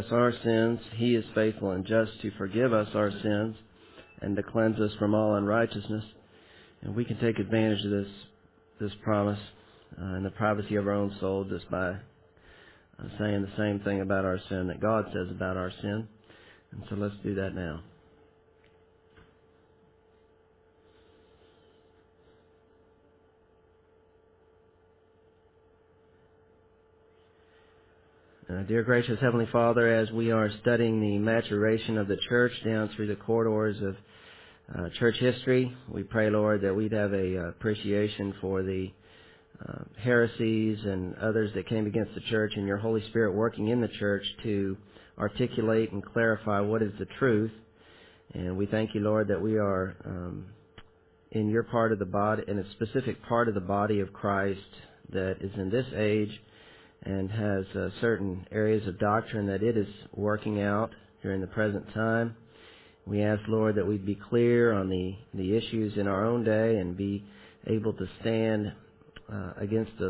our sins, He is faithful and just to forgive us our sins and to cleanse us from all unrighteousness. And we can take advantage of this promise in the privacy of our own soul just by saying the same thing about our sin that God says about our sin. And so let's do that now. Dear gracious Heavenly Father, as we are studying the maturation of the church down through the corridors of church history, we pray, Lord, that we'd have a appreciation for the heresies and others that came against the church, and your Holy Spirit working in the church to articulate and clarify what is the truth. And we thank you, Lord, that we are in your part of the body, in a specific part of the body of Christ that is in this age and has certain areas of doctrine that it is working out during the present time. We ask, Lord, that we'd be clear on the issues in our own day and be able to stand against the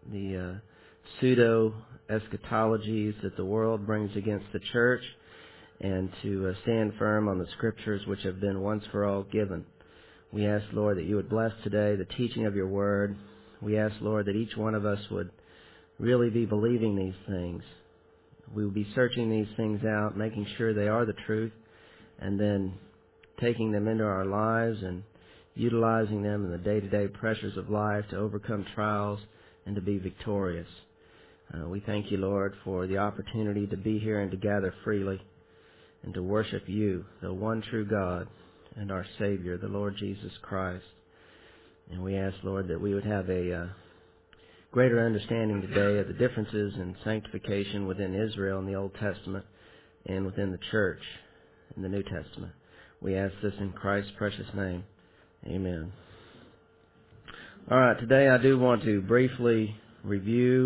pseudo-eschatologies that the world brings against the church, and to stand firm on the Scriptures which have been once for all given. We ask, Lord, that you would bless today the teaching of your word. We ask, Lord, that each one of us would really be believing these things. We will be searching these things out, making sure they are the truth, and then taking them into our lives and utilizing them in the day-to-day pressures of life to overcome trials and to be victorious. We thank you, Lord, for the opportunity to be here and to gather freely and to worship you, the one true God and our Savior, the Lord Jesus Christ. And we ask, Lord, that we would have a greater understanding today of the differences in sanctification within Israel in the Old Testament and within the church in the New Testament. We ask this in Christ's precious name. Amen. All right, today I do want to briefly review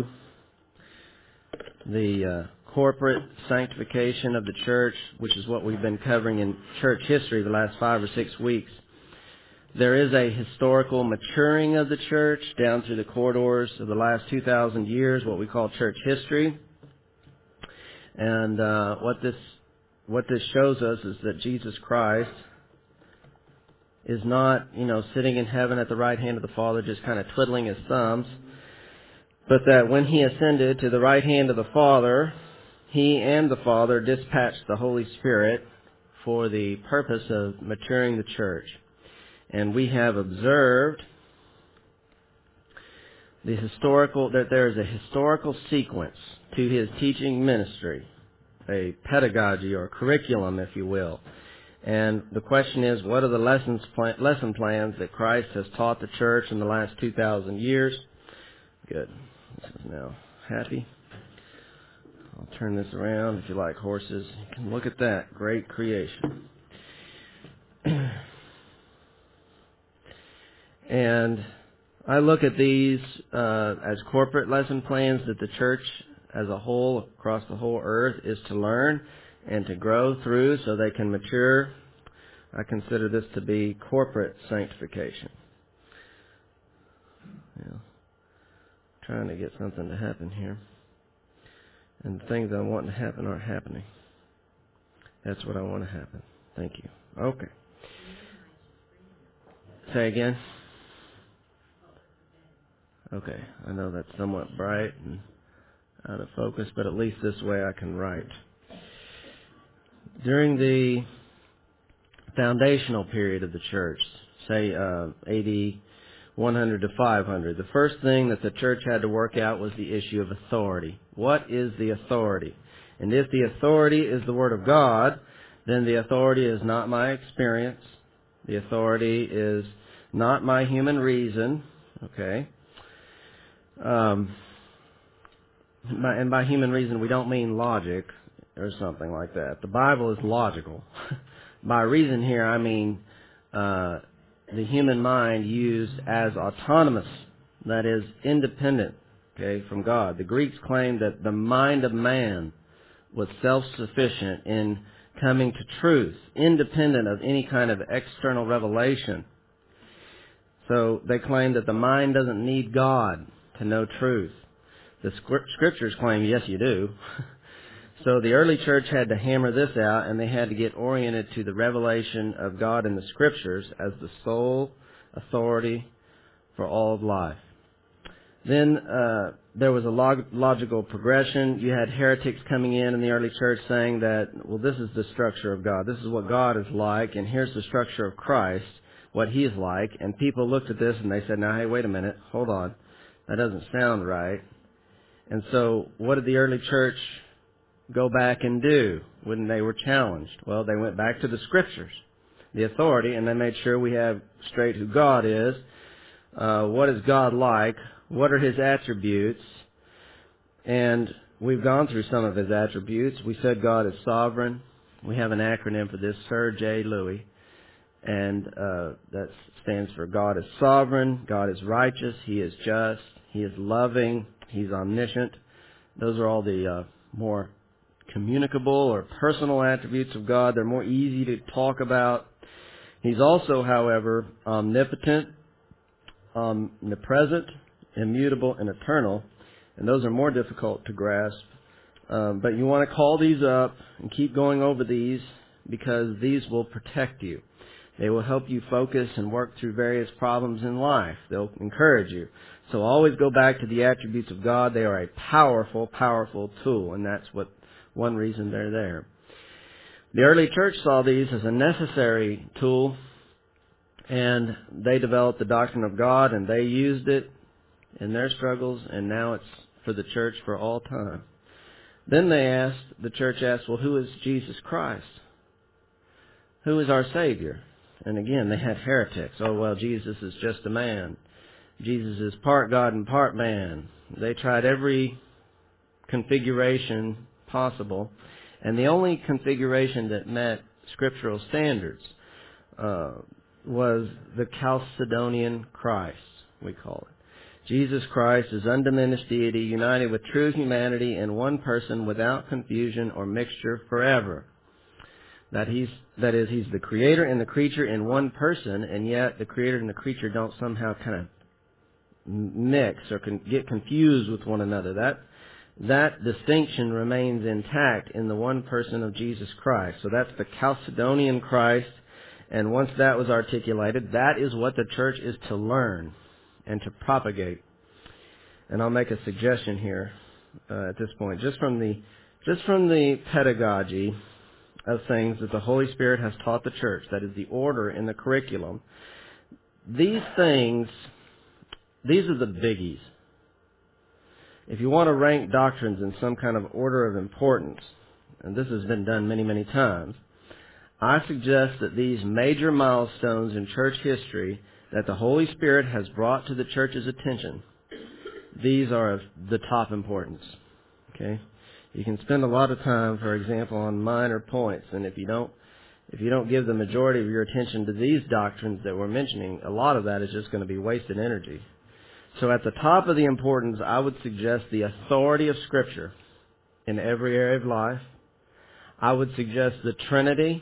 the corporate sanctification of the church, which is what we've been covering in church history the last 5 or 6 weeks. There is a historical maturing of the church down through the corridors of the last 2,000 years, what we call church history. And what this shows us is that Jesus Christ is not, sitting in heaven at the right hand of the Father just kind of twiddling his thumbs, but that when he ascended to the right hand of the Father, he and the Father dispatched the Holy Spirit for the purpose of maturing the church. And we have observed that there is a historical sequence to his teaching ministry, a pedagogy or curriculum, if you will. And the question is, what are the lesson plans that Christ has taught the church in the last 2,000 years? Good. This is now happy. I'll turn this around. If you like horses, you can look at that. Great creation. And I look at these as corporate lesson plans that the church as a whole, across the whole earth, is to learn and to grow through so they can mature. I consider this to be corporate sanctification. Trying to get something to happen here. And the things I want to happen aren't happening. That's what I want to happen. Thank you. Okay. Say again. Okay, I know that's somewhat bright and out of focus, but at least this way I can write. During the foundational period of the church, say AD 100 to 500, the first thing that the church had to work out was the issue of authority. What is the authority? And if the authority is the Word of God, then the authority is not my experience. The authority is not my human reason, okay? And by human reason, we don't mean logic or something like that. The Bible is logical. By reason here, I mean the human mind used as autonomous, that is, independent, okay, from God. The Greeks claimed that the mind of man was self-sufficient in coming to truth, independent of any kind of external revelation. So they claimed that the mind doesn't need God to know truth. The Scriptures claim, yes, you do. So the early church had to hammer this out, and they had to get oriented to the revelation of God in the Scriptures as the sole authority for all of life. Then there was a logical progression. You had heretics coming in the early church saying that, well, this is the structure of God. This is what God is like, and here's the structure of Christ, what He is like. And people looked at this and they said, now, hey, wait a minute, hold on. That doesn't sound right. And so what did the early church go back and do when they were challenged? Well, they went back to the Scriptures, the authority, and they made sure we have straight who God is. What is God like? What are His attributes? And we've gone through some of His attributes. We said God is sovereign. We have an acronym for this, Sir J. Louis. And that stands for God is sovereign, God is righteous, He is just, He is loving, He's omniscient. Those are all the more communicable or personal attributes of God. They're more easy to talk about. He's also, however, omnipotent, omnipresent, immutable, and eternal. And those are more difficult to grasp. But you want to call these up and keep going over these because these will protect you. They will help you focus and work through various problems in life. They'll encourage you. So always go back to the attributes of God. They are a powerful, powerful tool, and that's one reason they're there. The early church saw these as a necessary tool, and they developed the doctrine of God, and they used it in their struggles, and now it's for the church for all time. Then the church asked, well, who is Jesus Christ? Who is our Savior? And again, they had heretics. Oh, well, Jesus is just a man. Jesus is part God and part man. They tried every configuration possible, and the only configuration that met scriptural standards was the Chalcedonian Christ, we call it. Jesus Christ is undiminished deity, united with true humanity in one person without confusion or mixture forever. That is, He's the Creator and the creature in one person, and yet the Creator and the creature don't somehow kind of mix or get confused with one another. That distinction remains intact in the one person of Jesus Christ. So that's the Chalcedonian Christ, and once that was articulated, that is what the church is to learn and to propagate. And I'll make a suggestion here at this point, just from the pedagogy of things that the Holy Spirit has taught the church, that is the order in the curriculum. These are the biggies. If you want to rank doctrines in some kind of order of importance, and this has been done many, many times, I suggest that these major milestones in church history that the Holy Spirit has brought to the church's attention, these are of the top importance. Okay? You can spend a lot of time, for example, on minor points, and if you don't give the majority of your attention to these doctrines that we're mentioning, a lot of that is just going to be wasted energy. So at the top of the importance, I would suggest the authority of Scripture in every area of life. I would suggest the Trinity.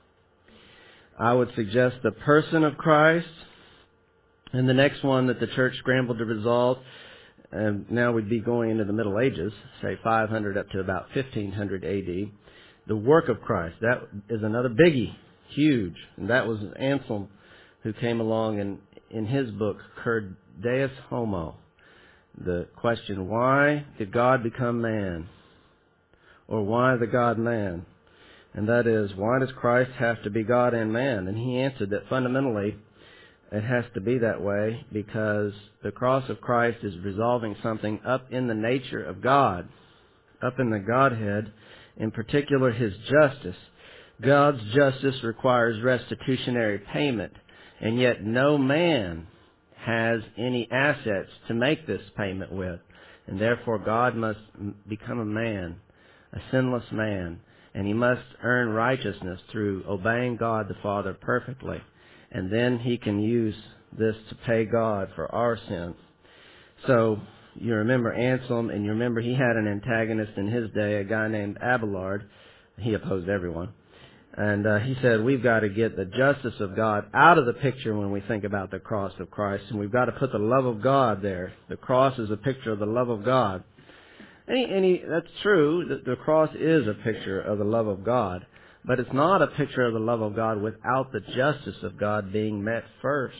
I would suggest the person of Christ. And the next one that the church scrambled to resolve, and now we'd be going into the Middle Ages, say 500 up to about 1500 AD, the work of Christ. That is another biggie, huge. And that was Anselm who came along and in his book, Cur Deus Homo, the question, why did God become man? Or why the God-man? And that is, why does Christ have to be God and man? And he answered that fundamentally it has to be that way because the cross of Christ is resolving something up in the nature of God, up in the Godhead, in particular His justice. God's justice requires restitutionary payment, and yet no man has any assets to make this payment with. And therefore God must become a man, a sinless man, and He must earn righteousness through obeying God the Father perfectly. And then He can use this to pay God for our sin. So you remember Anselm, and you remember he had an antagonist in his day, a guy named Abelard. He opposed everyone. And he said, we've got to get the justice of God out of the picture when we think about the cross of Christ, and we've got to put the love of God there. The cross is a picture of the love of God. That's true. The cross is a picture of the love of God, but it's not a picture of the love of God without the justice of God being met first.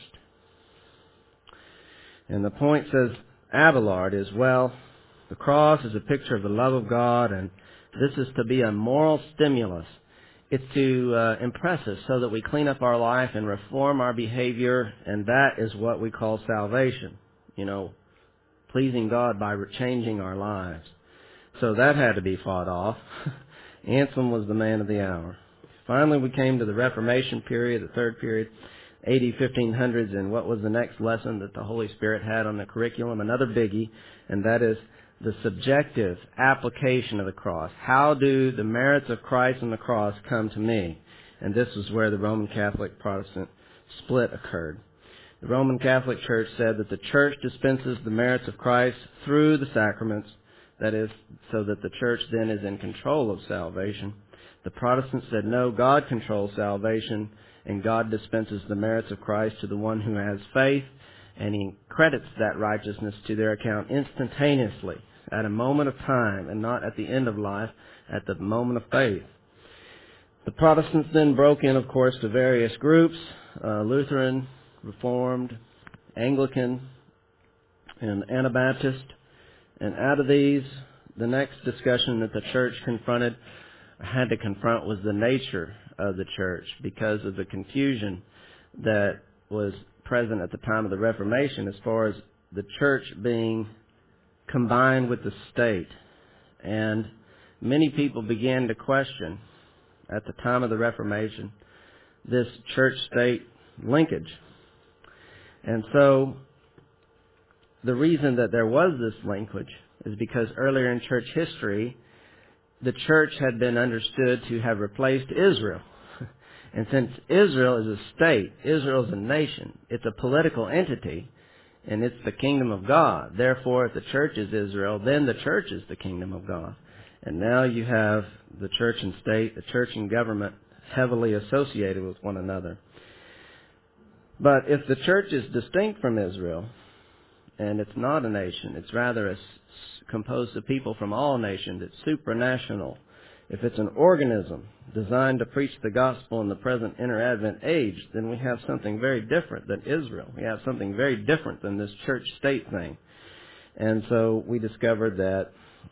And the point, says Abelard, is, well, the cross is a picture of the love of God, and this is to be a moral stimulus. It's to impress us so that we clean up our life and reform our behavior, and that is what we call salvation. Pleasing God by changing our lives. So that had to be fought off. Anselm was the man of the hour. Finally, we came to the Reformation period, the third period, AD 1500s, and what was the next lesson that the Holy Spirit had on the curriculum? Another biggie, and that is the subjective application of the cross. How do the merits of Christ and the cross come to me? And this is where the Roman Catholic Protestant split occurred. The Roman Catholic Church said that the Church dispenses the merits of Christ through the sacraments, that is, so that the Church then is in control of salvation. The Protestants said, no, God controls salvation, and God dispenses the merits of Christ to the one who has faith, and He credits that righteousness to their account instantaneously, at a moment of time, and not at the end of life, at the moment of faith. The Protestants then broke in, of course, to various groups, Lutheran, Reformed, Anglican, and Anabaptist. And out of these, the next discussion that the Church had to confront was the nature of the Church, because of the confusion that was present at the time of the Reformation as far as the Church being combined with the state. And many people began to question, at the time of the Reformation, this church-state linkage. And so the reason that there was this linkage is because earlier in church history, the church had been understood to have replaced Israel. And since Israel is a state, Israel is a nation, it's a political entity, and it's the kingdom of God. Therefore, if the church is Israel, then the church is the kingdom of God. And now you have the church and state, the church and government heavily associated with one another. But if the church is distinct from Israel, and it's not a nation, it's rather composed of people from all nations, it's supranational. If it's an organism designed to preach the gospel in the present inter-Advent age, then we have something very different than Israel. We have something very different than this church-state thing. And so we discovered that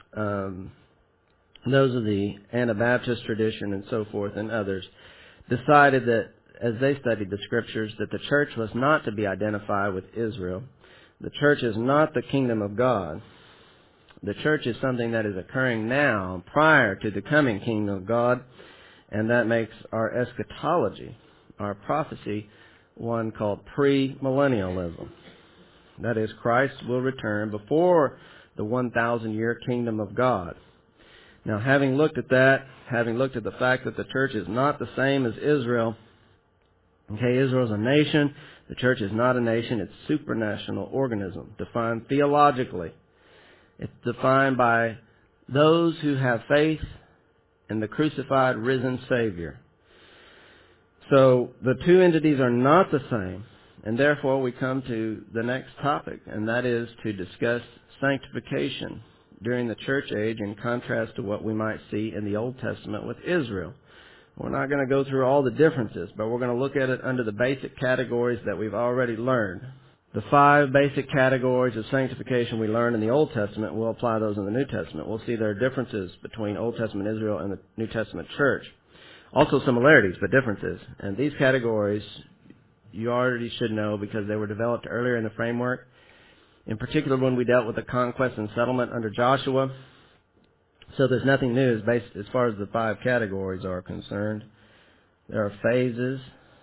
those of the Anabaptist tradition and so forth and others decided that, as they studied the Scriptures, that the church was not to be identified with Israel. The church is not the kingdom of God. The church is something that is occurring now, prior to the coming kingdom of God, and that makes our eschatology, our prophecy, one called premillennialism. That is, Christ will return before the 1,000-year kingdom of God. Now, having looked at that, having looked at the fact that the church is not the same as Israel, okay, Israel is a nation. The church is not a nation. It's a supranational organism, defined theologically. It's defined by those who have faith in the crucified, risen Savior. So the two entities are not the same, and therefore we come to the next topic, and that is to discuss sanctification during the church age in contrast to what we might see in the Old Testament with Israel. We're not going to go through all the differences, but we're going to look at it under the basic categories that we've already learned. The 5 basic categories of sanctification we learned in the Old Testament, we'll apply those in the New Testament. We'll see there are differences between Old Testament Israel and the New Testament church. Also similarities, but differences. And these categories you already should know because they were developed earlier in the framework. In particular, when we dealt with the conquest and settlement under Joshua. So there's nothing new as far as the 5 categories are concerned. There are phases.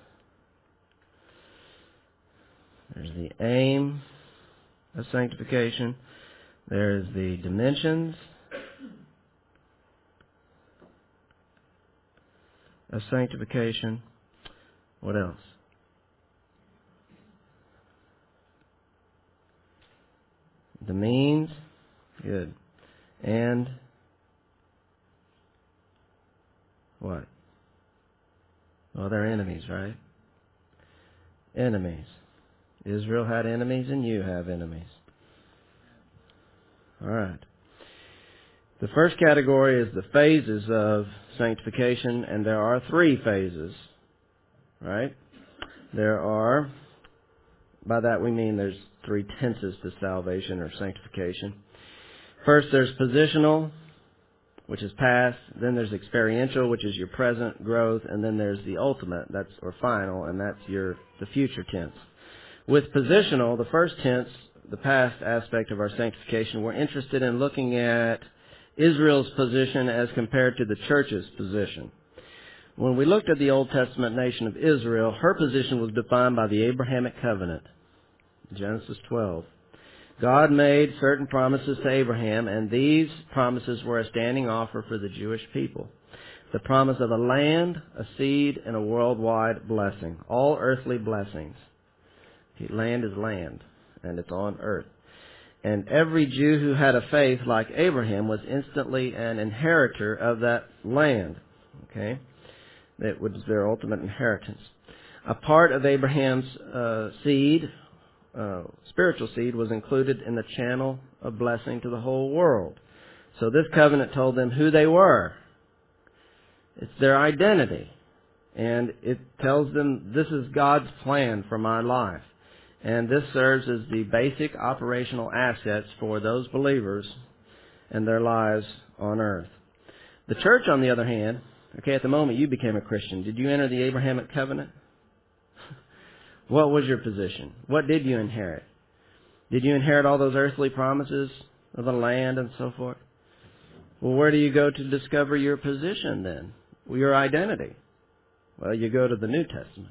There's the aim of sanctification. There's the dimensions of sanctification. What else? The means. Good. And what? Well, they're enemies, right? Enemies. Israel had enemies and you have enemies. All right. The first category is the phases of sanctification, and there are 3 phases, right? By that we mean there's 3 tenses to salvation or sanctification. First, there's positional, which is past. Then there's experiential, which is your present growth. And then there's the ultimate, or final, and that's the future tense. With positional, the first tense, the past aspect of our sanctification, we're interested in looking at Israel's position as compared to the church's position. When we looked at the Old Testament nation of Israel, her position was defined by the Abrahamic covenant. Genesis 12. God made certain promises to Abraham, and these promises were a standing offer for the Jewish people. The promise of a land, a seed, and a worldwide blessing. All earthly blessings. Land is land, and it's on earth. And every Jew who had a faith like Abraham was instantly an inheritor of that land. Okay? That was their ultimate inheritance. A part of Abraham's spiritual seed, was included in the channel of blessing to the whole world. So this covenant told them who they were. It's their identity. And it tells them this is God's plan for my life. And this serves as the basic operational assets for those believers and their lives on earth. The church, on the other hand, at the moment you became a Christian, did you enter the Abrahamic covenant? What was your position? What did you inherit? Did you inherit all those earthly promises of the land and so forth? Well, where do you go to discover your position then? Your identity? Well, you go to the New Testament.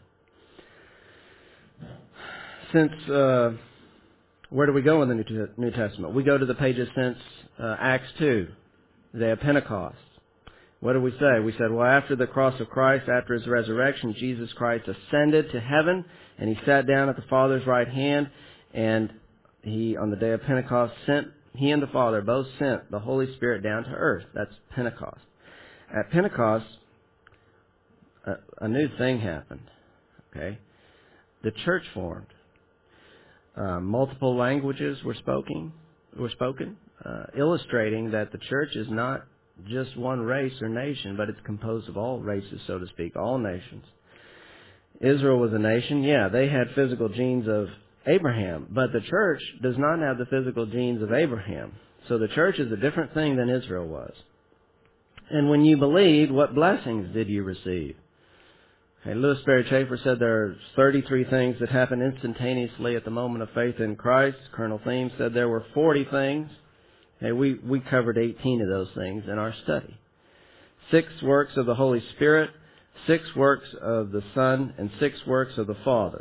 Where do we go in the New Testament? We go to the pages since Acts 2, the day of Pentecost. What did we say? We said, well, after the cross of Christ, after His resurrection, Jesus Christ ascended to heaven, and He sat down at the Father's right hand, and He, on the day of Pentecost, He and the Father both sent the Holy Spirit down to earth. That's Pentecost. At Pentecost, a new thing happened. Okay? The church formed. Multiple languages were spoken, illustrating that the church is not just one race or nation, but it's composed of all races, so to speak, all nations. Israel was a nation. Yeah, they had physical genes of Abraham, but the church does not have the physical genes of Abraham. So the church is a different thing than Israel was. And when you believed, what blessings did you receive? Louis Sperry Chafer said there are 33 things that happen instantaneously at the moment of faith in Christ. Colonel Thiem said there were 40 things. We covered 18 of those things in our study. 6 works of the Holy Spirit, 6 works of the Son, and 6 works of the Father.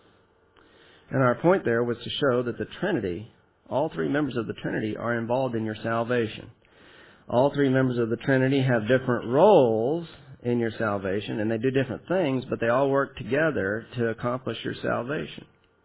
And our point there was to show that the Trinity, all 3 members of the Trinity, are involved in your salvation. All 3 members of the Trinity have different roles in your salvation, and they do different things, but they all work together to accomplish your salvation.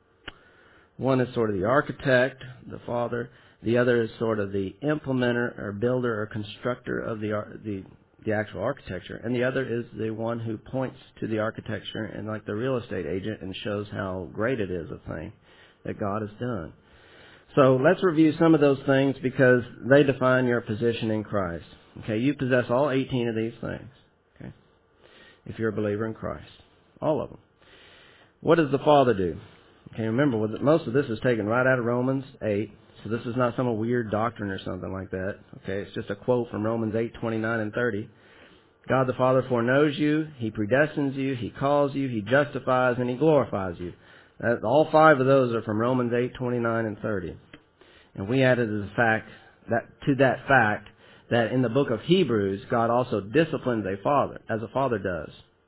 One is sort of the architect, the Father. The other is sort of the implementer or builder or constructor of the actual architecture. And the other is the one who points to the architecture and like the real estate agent and shows how great it is a thing that God has done. So let's review some of those things because they define your position in Christ. Okay, you possess all 18 of these things. Okay, if you're a believer in Christ. All of them. What does the Father do? Okay, remember, most of this is taken right out of Romans 8. So this is not some weird doctrine or something like that. Okay, it's just a quote from Romans 8:29 and 30. God the Father foreknows you, He predestines you, He calls you, He justifies, and He glorifies you. All 5 of those are from Romans 8:29 and 30. And we added to that fact that in the book of Hebrews, God also disciplines as a father does.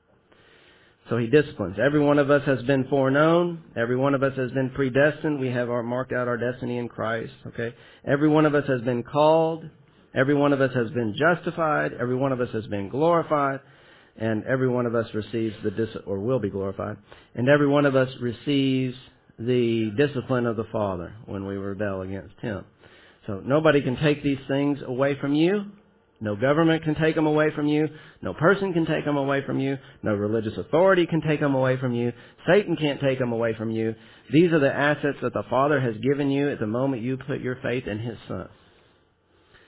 So He disciplines. Every one of us has been foreknown. Every one of us has been predestined. We have marked out our destiny in Christ. Okay. Every one of us has been called. Every one of us has been justified. Every one of us has been glorified. And every one of us receives or will be glorified. And every one of us receives the discipline of the Father when we rebel against Him. So nobody can take these things away from you. No government can take them away from you. No person can take them away from you. No religious authority can take them away from you. Satan can't take them away from you. These are the assets that the Father has given you at the moment you put your faith in His Son.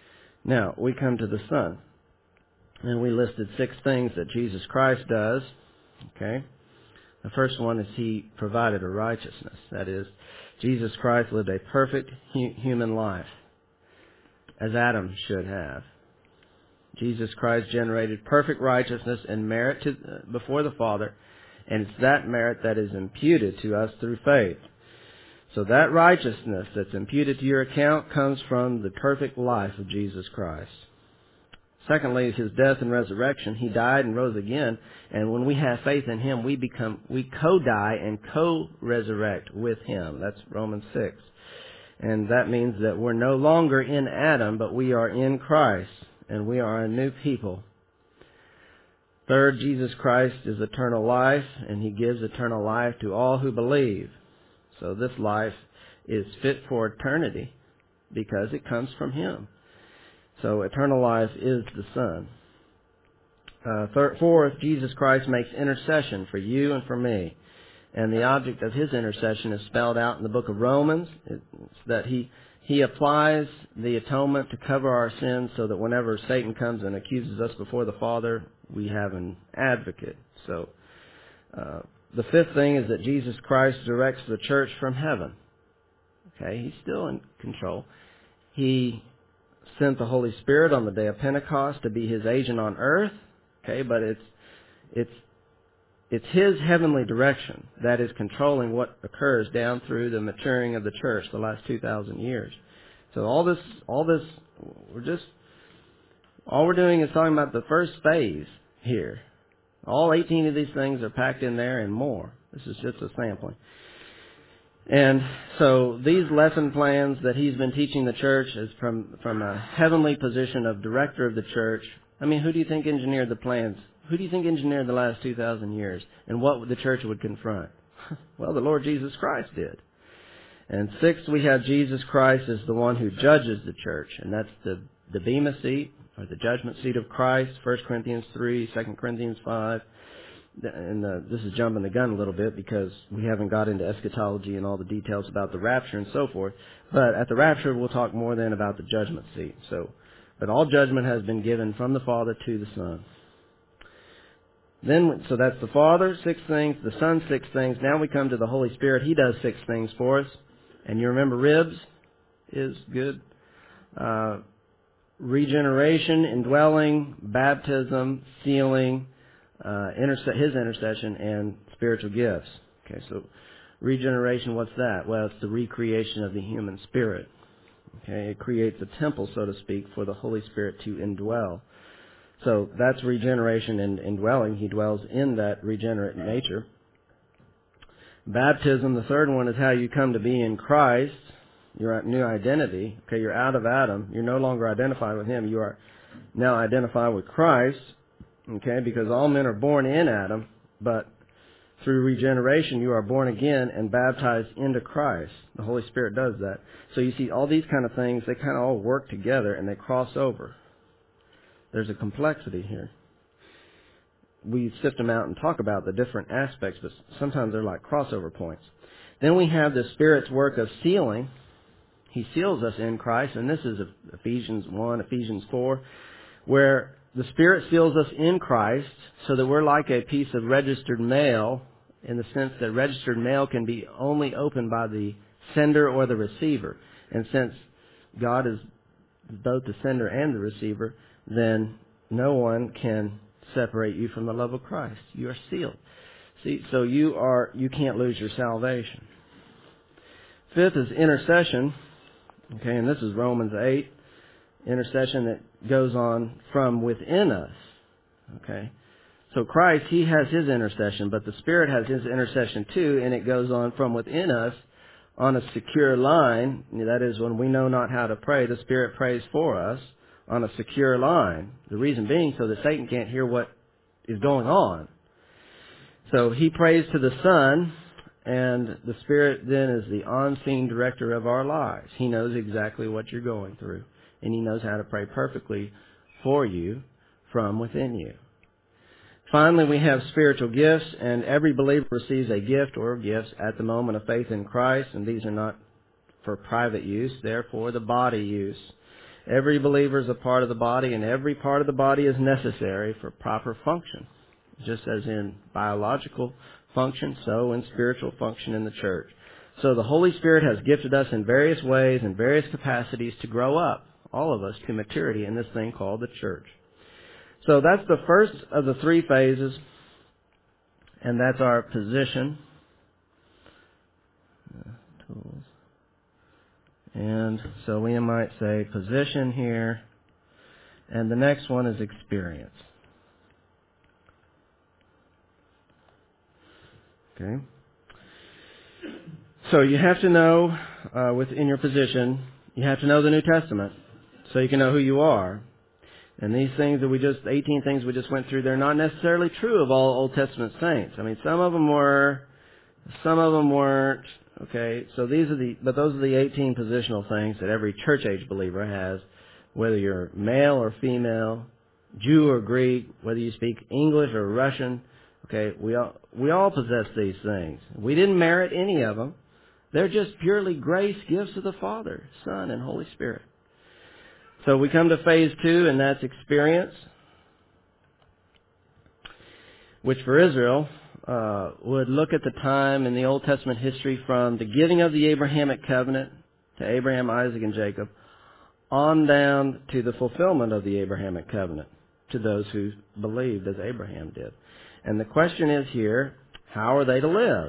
Now, we come to the Son. And we listed 6 things that Jesus Christ does. Okay? The first one is He provided a righteousness. That is, Jesus Christ lived a perfect human life, as Adam should have. Jesus Christ generated perfect righteousness and merit before the Father, and it's that merit that is imputed to us through faith. So that righteousness that's imputed to your account comes from the perfect life of Jesus Christ. Secondly, His death and resurrection. He died and rose again, and when we have faith in Him, we co-die and co-resurrect with Him. That's Romans 6. And that means that we're no longer in Adam, but we are in Christ, and we are a new people. Third, Jesus Christ is eternal life, and He gives eternal life to all who believe. So this life is fit for eternity because it comes from Him. So eternal life is the Son. Fourth, Jesus Christ makes intercession for you and for me. And the object of His intercession is spelled out in the book of Romans. It's that He applies the atonement to cover our sins so that whenever Satan comes and accuses us before the Father, we have an advocate. So the fifth thing is that Jesus Christ directs the church from heaven. Okay, He's still in control. He sent the Holy Spirit on the day of Pentecost to be His agent on earth. Okay, but it's His heavenly direction that is controlling what occurs down through the maturing of the church the last 2,000 years. So all we're doing is talking about the first phase here. All 18 of these things are packed in there and more. This is just a sampling. And so these lesson plans that He's been teaching the church is from a heavenly position of director of the church. I mean, who do you think engineered the plans? Who do you think engineered the last 2,000 years? And what the church would confront? Well, the Lord Jesus Christ did. And sixth, we have Jesus Christ as the one who judges the church. And that's the bema seat, or the judgment seat of Christ, 1 Corinthians 3, 2 Corinthians 5. And this is jumping the gun a little bit because we haven't got into eschatology and all the details about the rapture and so forth. But at the rapture, we'll talk more then about the judgment seat. But all judgment has been given from the Father to the Son. So that's the Father, 6 things, the Son, 6 things. Now we come to the Holy Spirit. He does 6 things for us. And you remember ribs is good. Regeneration, indwelling, baptism, sealing, His intercession, and spiritual gifts. Okay, so regeneration, what's that? Well, it's the recreation of the human spirit. Okay, it creates a temple, so to speak, for the Holy Spirit to indwell. So that's regeneration and indwelling. He dwells in that regenerate nature. Baptism, the third one, is how you come to be in Christ, your new identity. Okay, you're out of Adam. You're no longer identified with Him. You are now identified with Christ. Okay, because all men are born in Adam, but through regeneration you are born again and baptized into Christ. The Holy Spirit does that. So you see, all these kind of things, they kind of all work together and they cross over. There's a complexity here. We sift them out and talk about the different aspects, but sometimes they're like crossover points. Then we have the Spirit's work of sealing. He seals us in Christ, and this is Ephesians 1, Ephesians 4, where the Spirit seals us in Christ so that we're like a piece of registered mail, in the sense that registered mail can be only opened by the sender or the receiver. And since God is both the sender and the receiver, then no one can separate you from the love of Christ. You are sealed. See, so you can't lose your salvation. Fifth is intercession. Okay, and this is Romans 8. Intercession that goes on from within us. Okay, so Christ, He has His intercession, but the Spirit has His intercession too, and it goes on from within us on a secure line. That is, when we know not how to pray, the Spirit prays for us on a secure line. The reason being so that Satan can't hear what is going on. So He prays to the Son, and the Spirit then is the on-scene director of our lives. He knows exactly what you're going through, and He knows how to pray perfectly for you from within you. Finally, we have spiritual gifts, and every believer receives a gift or gifts at the moment of faith in Christ, and these are not for private use, they're for the body use. Every believer is a part of the body, and every part of the body is necessary for proper function. Just as in biological function, so in spiritual function in the church. So the Holy Spirit has gifted us in various ways and various capacities to grow up, all of us, to maturity in this thing called the church. So that's the first of the three phases, and that's our position. Tools. And so we might say position here, and the next one is experience. Okay. So you have to know, within your position, you have to know the New Testament so you can know who you are. And these things that 18 things we just went through, they're not necessarily true of all Old Testament saints. I mean, some of them were, some of them weren't. Okay, so but those are the 18 positional things that every church age believer has, whether you're male or female, Jew or Greek, whether you speak English or Russian. Okay, we all possess these things. We didn't merit any of them. They're just purely grace gifts of the Father, Son, and Holy Spirit. So we come to phase 2, and that's experience, which for Israel would look at the time in the Old Testament history from the giving of the Abrahamic covenant to Abraham, Isaac, and Jacob, on down to the fulfillment of the Abrahamic covenant to those who believed as Abraham did. And the question is here, how are they to live?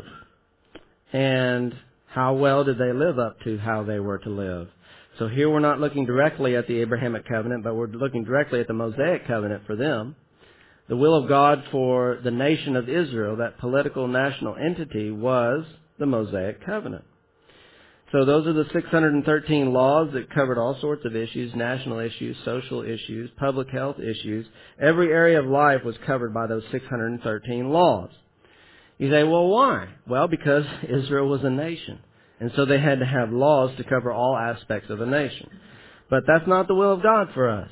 And how well did they live up to how they were to live? So here we're not looking directly at the Abrahamic covenant, but we're looking directly at the Mosaic covenant for them. The will of God for the nation of Israel, that political national entity, was the Mosaic covenant. So those are the 613 laws that covered all sorts of issues, national issues, social issues, public health issues. Every area of life was covered by those 613 laws. You say, well, why? Well, because Israel was a nation. And so they had to have laws to cover all aspects of a nation. But that's not the will of God for us.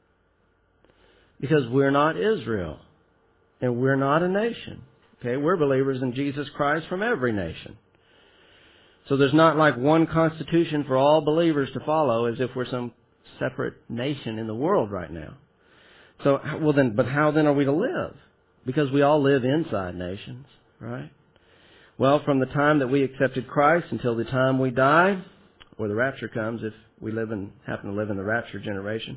Because we're not Israel. And we're not a nation. Okay, we're believers in Jesus Christ from every nation. So there's not like one constitution for all believers to follow as if we're some separate nation in the world right now. So, but how then are we to live? Because we all live inside nations, right? Well, from the time that we accepted Christ until the time we die, or the rapture comes if we happen to live in the rapture generation,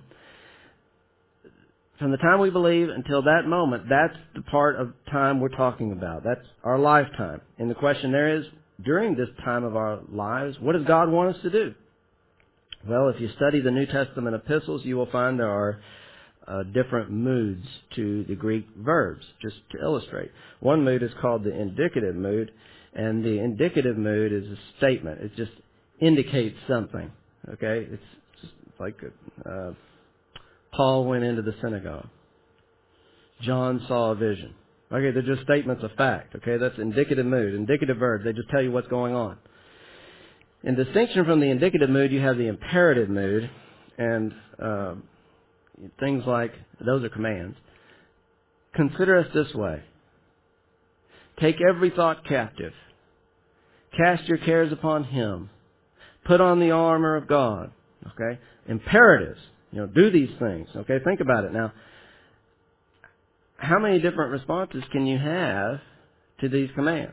from the time we believe until that moment, that's the part of time we're talking about. That's our lifetime. And the question there is, during this time of our lives, what does God want us to do? Well, if you study the New Testament epistles, you will find there are different moods to the Greek verbs, just to illustrate. One mood is called the indicative mood, and the indicative mood is a statement. It just indicates something, okay? It's just like Paul went into the synagogue. John saw a vision. Okay, they're just statements of fact, okay? That's indicative mood, indicative verbs. They just tell you what's going on. In distinction from the indicative mood, you have the imperative mood, and things like, those are commands. Consider us this way. Take every thought captive. Cast your cares upon Him. Put on the armor of God. Okay? Imperatives. Do these things. Okay? Think about it. Now, how many different responses can you have to these commands?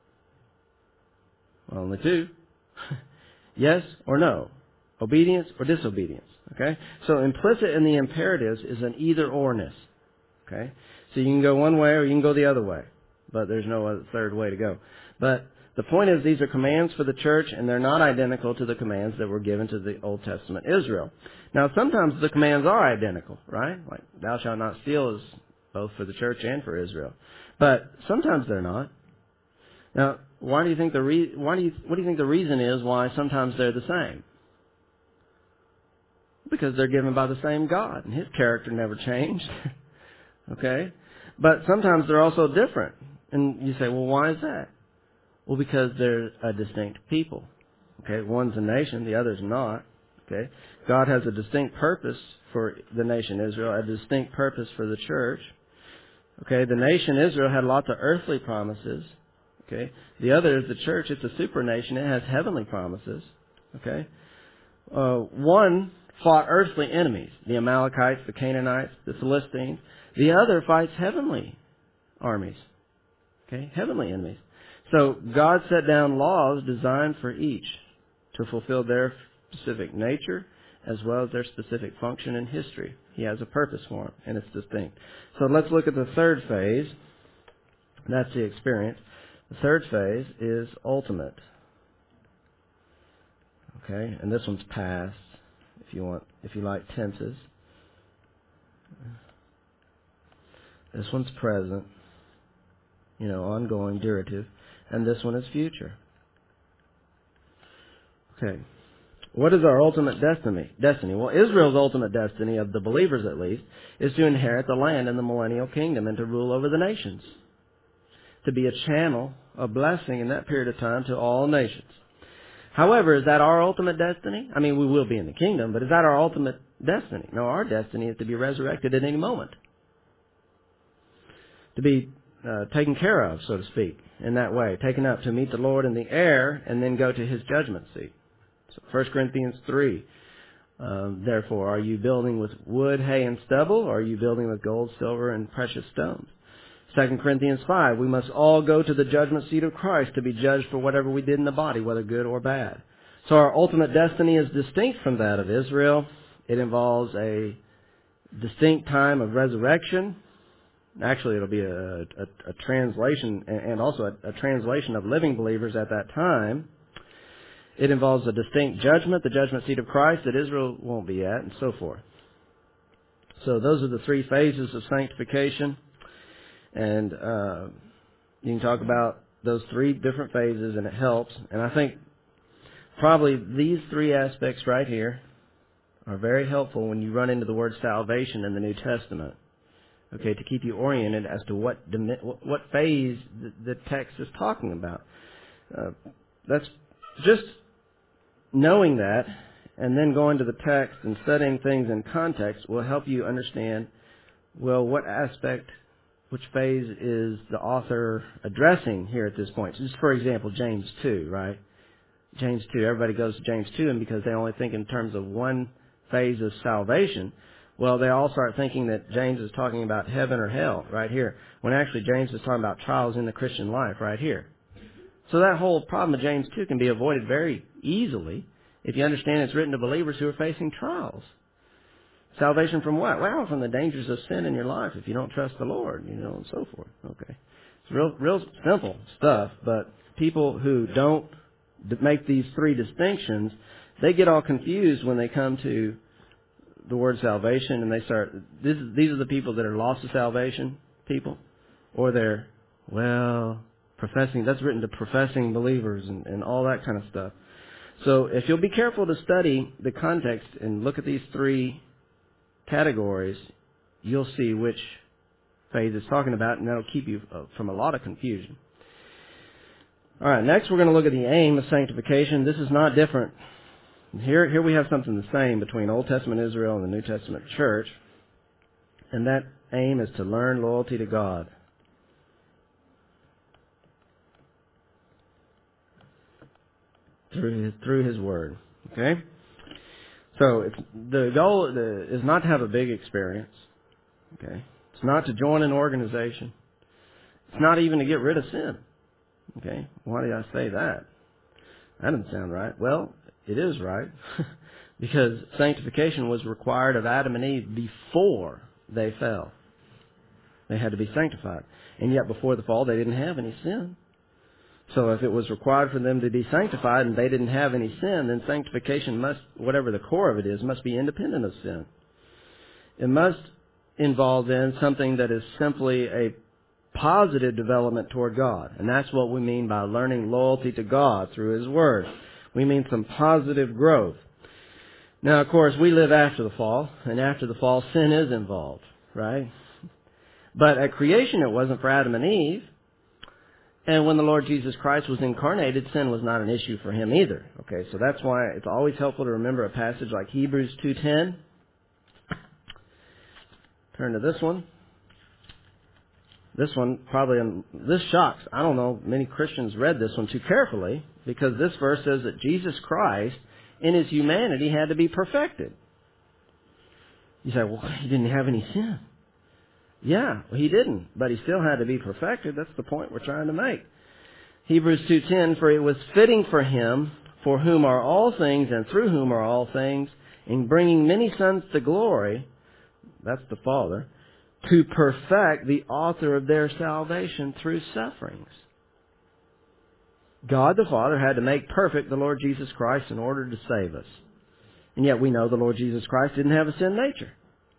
Well, only two. Yes or no. Obedience or disobedience. Okay? So implicit in the imperatives is an either-orness. Okay? So you can go one way or you can go the other way. But there's no other third way to go. But the point is, these are commands for the church, and they're not identical to the commands that were given to the Old Testament Israel. Now, sometimes the commands are identical, right? Like, thou shalt not steal is both for the church and for Israel. But sometimes they're not. Now, what do you think the reason is why sometimes they're the same? Because they're given by the same God, and His character never changed. Okay? But sometimes they're also different. And you say, well, why is that? Well, because they're a distinct people. Okay? One's a nation, the other's not. Okay? God has a distinct purpose for the nation Israel, a distinct purpose for the church. Okay? The nation Israel had lots of earthly promises. Okay? The other is the church. It's a super nation. It has heavenly promises. Okay? One fought earthly enemies, the Amalekites, the Canaanites, the Philistines. The other fights heavenly armies, okay, heavenly enemies. So God set down laws designed for each to fulfill their specific nature as well as their specific function in history. He has a purpose for them, and it's distinct. So let's look at the third phase. That's the experience. The third phase is ultimate. Okay, and this one's past, if you like tenses. This one's present, ongoing, durative, and this one is future. Okay. What is our ultimate destiny? Well, Israel's ultimate destiny, of the believers at least, is to inherit the land in the millennial kingdom and to rule over the nations. To be a channel of blessing in that period of time to all nations. However, is that our ultimate destiny? I mean, we will be in the kingdom, but is that our ultimate destiny? No, our destiny is to be resurrected at any moment. To be taken care of, so to speak, in that way. Taken up to meet the Lord in the air and then go to His judgment seat. So 1 Corinthians 3. Therefore, are you building with wood, hay, and stubble, or are you building with gold, silver, and precious stones? 2 Corinthians 5, we must all go to the judgment seat of Christ to be judged for whatever we did in the body, whether good or bad. So our ultimate destiny is distinct from that of Israel. It involves a distinct time of resurrection. Actually, it'll be a translation, and also a translation of living believers at that time. It involves a distinct judgment, the judgment seat of Christ that Israel won't be at, and so forth. So those are the three phases of sanctification. And you can talk about those three different phases, and it helps. And I think probably these three aspects right here are very helpful when you run into the word salvation in the New Testament. Okay, to keep you oriented as to what phase the text is talking about. That's just knowing that, and then going to the text and studying things in context will help you understand, well, what aspect, which phase is the author addressing here at this point. Just for example, James 2, right? James 2, everybody goes to James 2, and because they only think in terms of one phase of salvation, well, they all start thinking that James is talking about heaven or hell right here, when actually James is talking about trials in the Christian life right here. So that whole problem of James 2 can be avoided very easily if you understand it's written to believers who are facing trials. Salvation from what? Well, from the dangers of sin in your life if you don't trust the Lord, and so forth. Okay. It's real simple stuff, but people who don't make these three distinctions, they get all confused when they come to the word salvation, and they start, these are the people that are lost to salvation people, or they're, professing, that's written to professing believers and all that kind of stuff. So if you'll be careful to study the context and look at these three categories, you'll see which phase it's talking about, and that'll keep you from a lot of confusion. All right, next we're going to look at the aim of sanctification. This is not different. Here we have something the same between Old Testament Israel and the New Testament church, and that aim is to learn loyalty to God. Through His Word. Okay? So the goal is not to have a big experience. Okay? It's not to join an organization. It's not even to get rid of sin. Okay? Why did I say that? That doesn't sound right. Well, it is right. Because sanctification was required of Adam and Eve before they fell. They had to be sanctified. And yet before the fall, they didn't have any sin. So if it was required for them to be sanctified and they didn't have any sin, then sanctification must, whatever the core of it is, must be independent of sin. It must involve then something that is simply a positive development toward God. And that's what we mean by learning loyalty to God through His Word. We mean some positive growth. Now, of course, we live after the fall, and after the fall, sin is involved, right? But at creation, it wasn't for Adam and Eve. And when the Lord Jesus Christ was incarnated, sin was not an issue for Him either. Okay, so that's why it's always helpful to remember a passage like Hebrews 2:10. Turn to this one. This one this shocks. I don't know, many Christians read this one too carefully, because this verse says that Jesus Christ, in His humanity, had to be perfected. You say, well, he didn't have any sin. Yeah, well, he didn't, but he still had to be perfected. That's the point we're trying to make. Hebrews 2:10, for it was fitting for him, for whom are all things and through whom are all things, in bringing many sons to glory, that's the Father, to perfect the author of their salvation through sufferings. God the Father had to make perfect the Lord Jesus Christ in order to save us. And yet we know the Lord Jesus Christ didn't have a sin nature.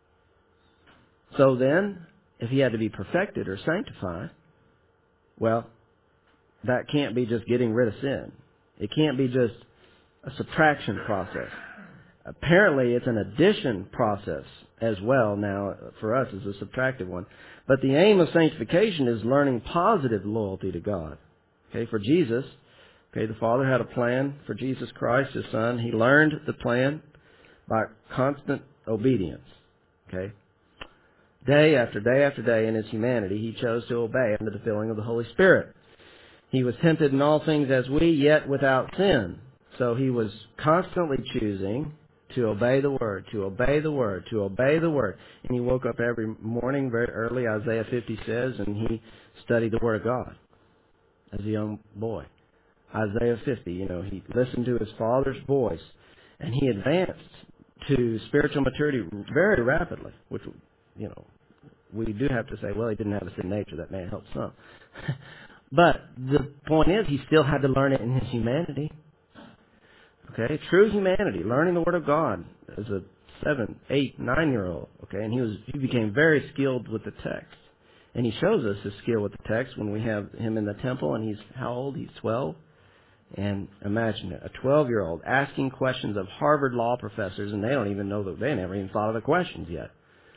So then, if he had to be perfected or sanctified, well, that can't be just getting rid of sin. It can't be just a subtraction process. Apparently, it's an addition process as well now for us as a subtractive one. But the aim of sanctification is learning positive loyalty to God. Okay, for Jesus, the Father had a plan for Jesus Christ, His Son. He learned the plan by constant obedience. Okay, day after day after day in His humanity, He chose to obey under the filling of the Holy Spirit. He was tempted in all things as we, yet without sin. So He was constantly choosing to obey the Word, to obey the Word, to obey the Word. And He woke up every morning very early, Isaiah 50 says, and He studied the Word of God as a young boy. Isaiah 50, He listened to His Father's voice, and He advanced to spiritual maturity very rapidly, which, we do have to say, well, He didn't have a sin nature. That may help some. But the point is, He still had to learn it in His humanity. Okay, true humanity, learning the Word of God as a 7, 8, 9-year-old. Okay, and he became very skilled with the text. And He shows us His skill with the text when we have Him in the temple, and He's how old? He's 12. And imagine it, a 12-year-old asking questions of Harvard law professors, and they don't even know that they never even thought of the questions yet.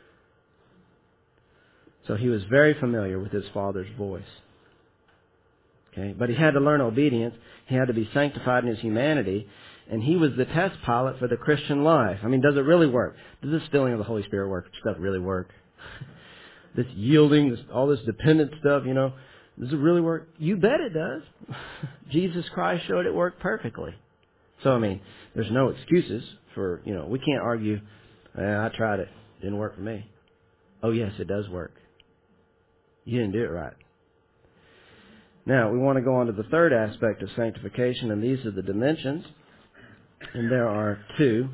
So he was very familiar with his Father's voice. Okay, but he had to learn obedience. He had to be sanctified in his humanity, and he was the test pilot for the Christian life. I mean, does it really work? Does this filling of the Holy Spirit stuff really work? This yielding, all this dependent stuff, does it really work? You bet it does. Jesus Christ showed it worked perfectly. So, there's no excuses for, we can't argue, I tried it. Didn't work for me. Oh, yes, it does work. You didn't do it right. Now, we want to go on to the third aspect of sanctification, and these are the dimensions. And there are 2.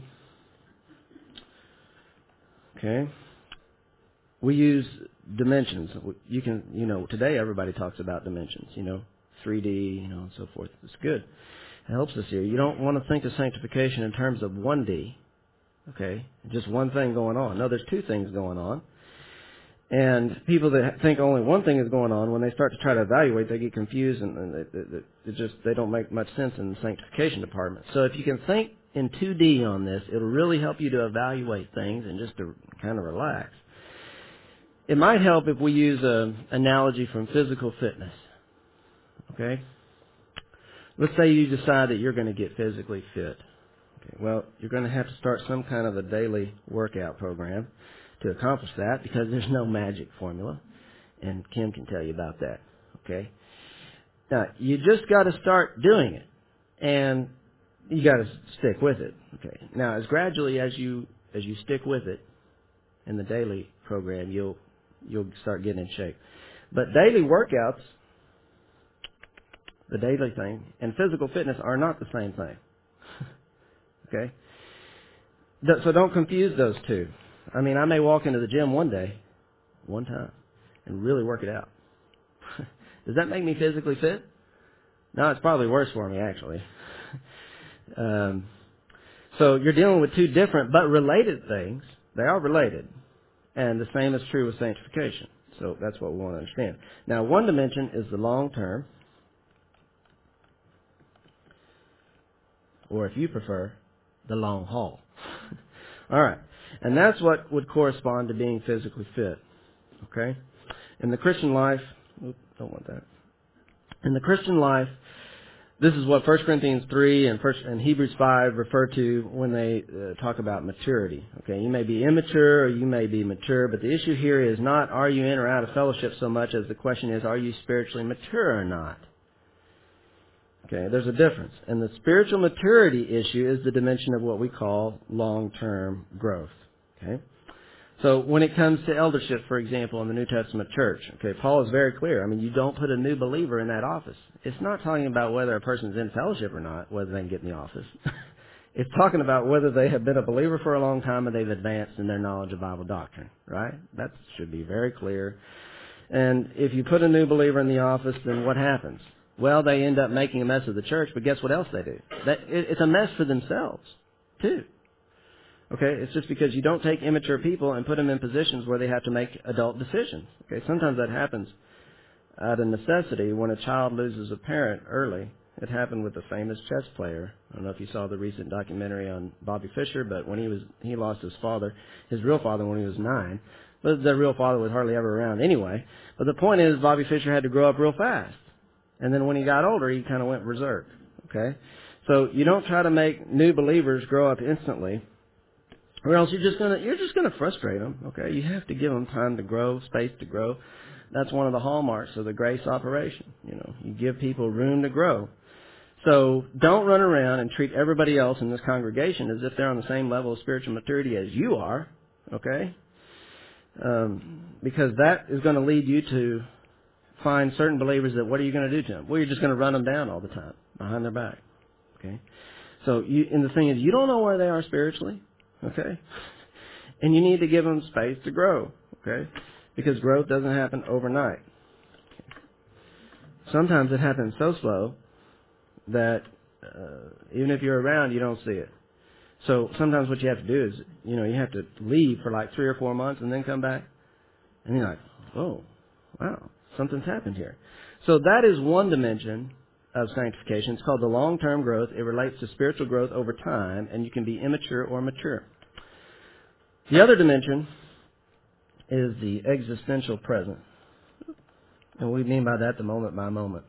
Okay? We use dimensions. You can, today everybody talks about dimensions, 3D, and so forth. It's good. It helps us here. You don't want to think of sanctification in terms of 1D, okay? Just one thing going on. No, there's 2 things going on. And people that think only one thing is going on, when they start to try to evaluate, they get confused, and they don't make much sense in the sanctification department. So if you can think in 2D on this, it'll really help you to evaluate things and just to kind of relax. It might help if we use an analogy from physical fitness. Okay? Let's say you decide that you're going to get physically fit. Okay, well, you're going to have to start some kind of a daily workout program to accomplish that, because there's no magic formula, and Kim can tell you about that. Okay? Now, you just got to start doing it, and you got to stick with it. Okay? Now, as gradually as you stick with it in the daily program, you'll start getting in shape. But daily workouts, the daily thing, and physical fitness are not the same thing. Okay? So don't confuse those 2. I may walk into the gym one time, and really work it out. Does that make me physically fit? No, it's probably worse for me, actually. So you're dealing with 2 different but related things. They are related. And the same is true with sanctification. So that's what we want to understand. Now, one dimension is the long term, or if you prefer, the long haul. All right. And that's what would correspond to being physically fit. Okay? In the Christian life, don't want that. In the Christian life, this is what 1 Corinthians 3 and Hebrews 5 refer to when they talk about maturity. Okay? You may be immature or you may be mature, but the issue here is not are you in or out of fellowship so much as the question is, are you spiritually mature or not? Okay, there's a difference. And the spiritual maturity issue is the dimension of what we call long-term growth. Okay? So when it comes to eldership, for example, in the New Testament church, okay, Paul is very clear. I mean, you don't put a new believer in that office. It's not talking about whether a person's in fellowship or not, whether they can get in the office. It's talking about whether they have been a believer for a long time and they've advanced in their knowledge of Bible doctrine, right? That should be very clear. And if you put a new believer in the office, then what happens? Well, they end up making a mess of the church, but guess what else they do? It's a mess for themselves, too. Okay, it's just because you don't take immature people and put them in positions where they have to make adult decisions. Okay, sometimes that happens out of necessity when a child loses a parent early. It happened with a famous chess player. I don't know if you saw the recent documentary on Bobby Fischer, but when he lost his father, his real father, when he was 9. But the real father was hardly ever around anyway. But the point is, Bobby Fischer had to grow up real fast. And then when he got older, he kind of went berserk. Okay, so you don't try to make new believers grow up instantly, or else you're just gonna frustrate them. Okay, you have to give them time to grow, space to grow. That's one of the hallmarks of the grace operation. You give people room to grow. So don't run around and treat everybody else in this congregation as if they're on the same level of spiritual maturity as you are. Okay, because that is going to lead you to find certain believers that what are you going to do to them? Well, you're just going to run them down all the time behind their back. Okay, so and the thing is, you don't know where they are spiritually. Okay? And you need to give them space to grow. Okay? Because growth doesn't happen overnight. Sometimes it happens so slow that even if you're around, you don't see it. So sometimes what you have to do is, you have to leave for like 3 or 4 months and then come back. And you're like, oh, wow, something's happened here. So that is one dimension of sanctification. It's called the long-term growth. It relates to spiritual growth over time, and you can be immature or mature. The other dimension is the existential present. And we mean by that the moment by moment.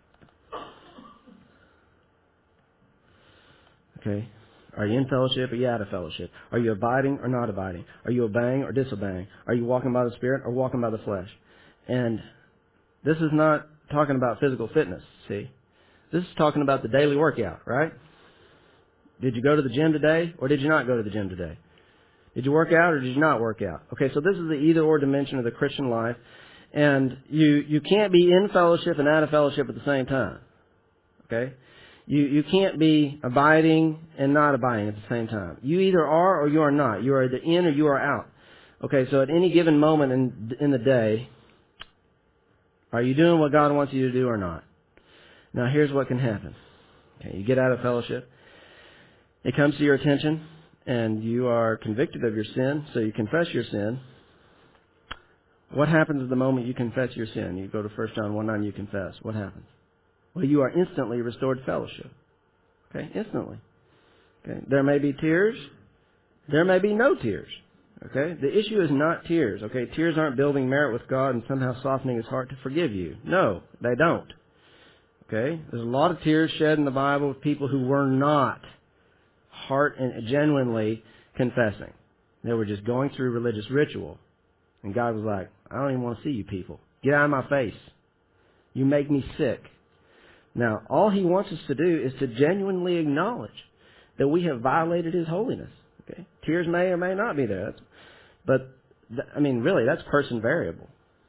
Okay? Are you in fellowship or are you out of fellowship? Are you abiding or not abiding? Are you obeying or disobeying? Are you walking by the Spirit or walking by the flesh? And this is not talking about physical fitness, see? This is talking about the daily workout, right? Did you go to the gym today or did you not go to the gym today? Did you work out or did you not work out? Okay, so this is the either-or dimension of the Christian life. And you can't be in fellowship and out of fellowship at the same time. Okay? You can't be abiding and not abiding at the same time. You either are or you are not. You are either in or you are out. Okay, so at any given moment in the day, are you doing what God wants you to do or not? Now, here's what can happen. Okay, you get out of fellowship. It comes to your attention, and you are convicted of your sin, so you confess your sin. What happens the moment you confess your sin? You go to 1 John 1:9, you confess. What happens? Well, you are instantly restored to fellowship. Okay, instantly. Okay, there may be tears. There may be no tears. Okay, the issue is not tears. Okay, tears aren't building merit with God and somehow softening His heart to forgive you. No, they don't. Okay, there's a lot of tears shed in the Bible with people who were not heart and genuinely confessing. They were just going through religious ritual. And God was like, I don't even want to see you people. Get out of my face. You make me sick. Now, all He wants us to do is to genuinely acknowledge that we have violated His holiness. Okay, tears may or may not be there. Really, that's person variable.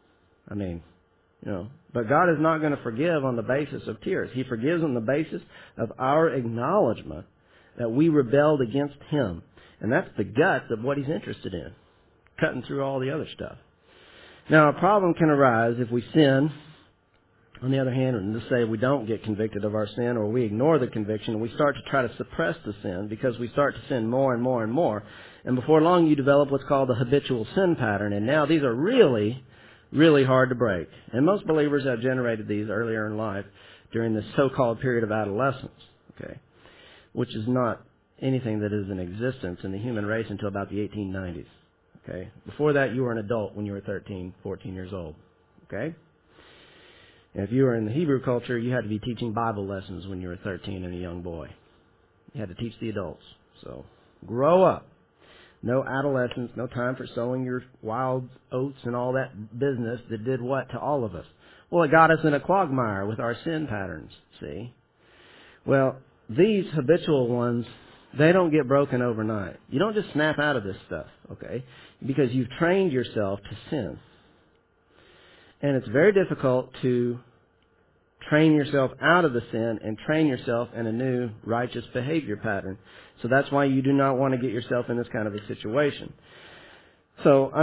But God is not going to forgive on the basis of tears. He forgives on the basis of our acknowledgement that we rebelled against Him. And that's the guts of what He's interested in, cutting through all the other stuff. Now, a problem can arise if we sin. On the other hand, and let's say we don't get convicted of our sin, or we ignore the conviction, and we start to try to suppress the sin because we start to sin more and more and more. And before long, you develop what's called the habitual sin pattern. And now these are really, really hard to break. And most believers have generated these earlier in life during this so-called period of adolescence, okay, which is not anything that is in existence in the human race until about the 1890s. Okay, before that, you were an adult when you were 13, 14 years old. Okay. And if you were in the Hebrew culture, you had to be teaching Bible lessons when you were 13 and a young boy. You had to teach the adults. So, grow up. No adolescence, no time for sowing your wild oats and all that business that did what to all of us? Well, it got us in a quagmire with our sin patterns, see? Well, these habitual ones They don't get broken overnight. You don't just snap out of this stuff, okay? Because you've trained yourself to sin. And it's very difficult to train yourself out of the sin and train yourself in a new righteous behavior pattern. So that's why you do not want to get yourself in this kind of a situation. So,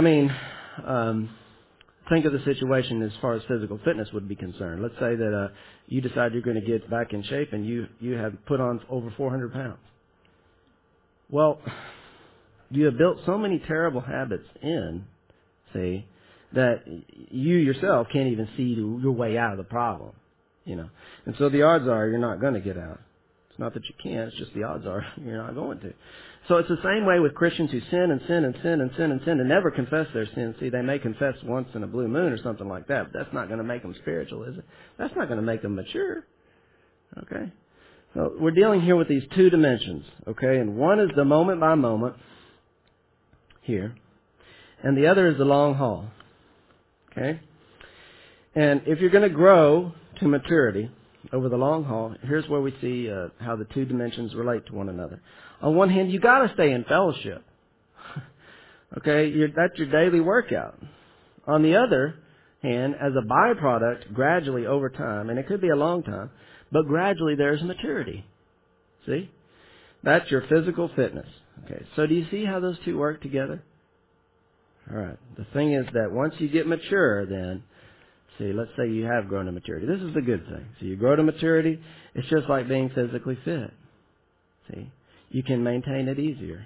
think of the situation as far as physical fitness would be concerned. Let's say that you decide you're going to get back in shape and you have put on over 400 pounds. Well, you have built so many terrible habits in, see, that you yourself can't even see your way out of the problem, you know. And so the odds are you're not going to get out. It's not that you can't, it's just the odds are you're not going to. So it's the same way with Christians who sin and sin and sin and sin and sin and never confess their sin. See, they may confess once in a blue moon or something like that, but that's not going to make them spiritual, is it? That's not going to make them mature. Okay? So we're dealing here with these two dimensions, okay? And one is the moment by moment here, and the other is the long haul, okay? And if you're going to grow to maturity over the long haul, here's where we see how the two dimensions relate to one another. On one hand, you got to stay in fellowship, okay? That's your daily workout. On the other hand, as a byproduct, gradually over time, and it could be a long time, but gradually there's maturity. See? That's your physical fitness. Okay, so do you see how those two work together? All right. The thing is that once you get mature, then, see, let's say you have grown to maturity. This is the good thing. So you grow to maturity, it's just like being physically fit. See? You can maintain it easier.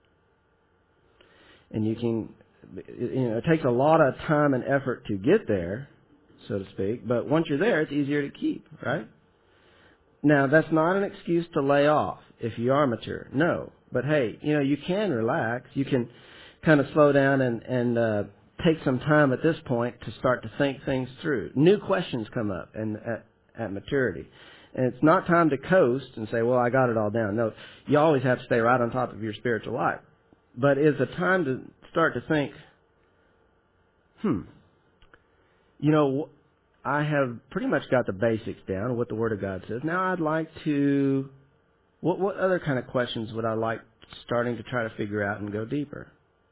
And you can, it takes a lot of time and effort to get there, so to speak, but once you're there, it's easier to keep, right? Now, that's not an excuse to lay off if you are mature. No. But hey, you can relax. You can kind of slow down and take some time at this point to start to think things through. New questions come up at maturity. And it's not time to coast and say, well, I got it all down. No, you always have to stay right on top of your spiritual life. But it's a time to start to think, I have pretty much got the basics down of what the Word of God says. Now I'd like to, what other kind of questions would I like starting to try to figure out and go deeper?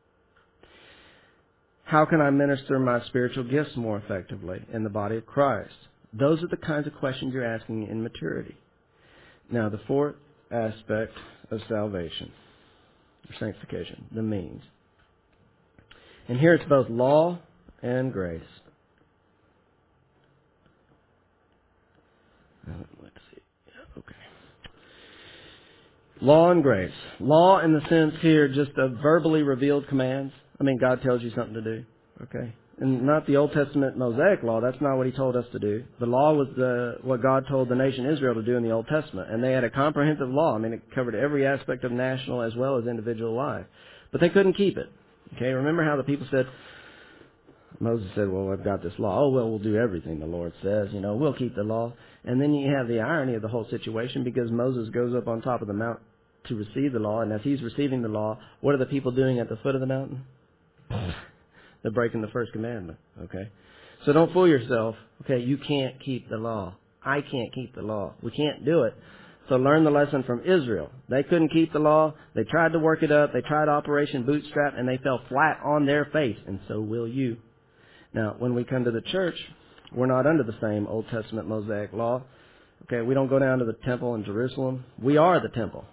How can I minister my spiritual gifts more effectively in the body of Christ? Those are the kinds of questions you're asking in maturity. Now the fourth aspect of salvation, or sanctification, the means. And here it's both law and grace. Let's see. Okay. Law and grace. Law in the sense here just of verbally revealed commands. God tells you something to do. Okay. And not the Old Testament Mosaic law. That's not what He told us to do. The law was what God told the nation Israel to do in the Old Testament. And they had a comprehensive law. It covered every aspect of national as well as individual life. But they couldn't keep it. Okay. Remember how the people said, Moses said, well, I've got this law. Oh, well, we'll do everything the Lord says. We'll keep the law. And then you have the irony of the whole situation because Moses goes up on top of the mount to receive the law. And as he's receiving the law, what are the people doing at the foot of the mountain? They're breaking the first commandment. Okay. So don't fool yourself. Okay. You can't keep the law. I can't keep the law. We can't do it. So learn the lesson from Israel. They couldn't keep the law. They tried to work it up. They tried Operation Bootstrap and they fell flat on their face. And so will you. Now, when we come to the church, we're not under the same Old Testament Mosaic law. Okay, we don't go down to the temple in Jerusalem. We are the temple.